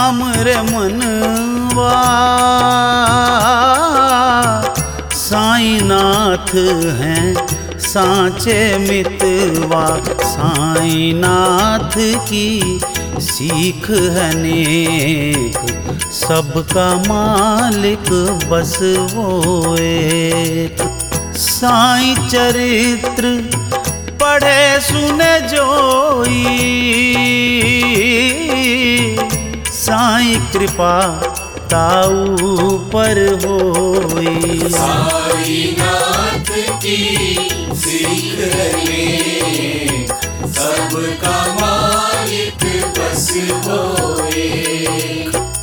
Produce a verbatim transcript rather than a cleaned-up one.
हमरे मनवा साईं नाथ हैं सांचे मितवा। साईं नाथ की सीख है नेक, सबका मालिक बस वो एक। साईं चरित्र पढ़े सुने जोई, साईं कृपा ताऊ पर होई। साईं नाथ की सीख है नेक, सबका मालिक बस होए।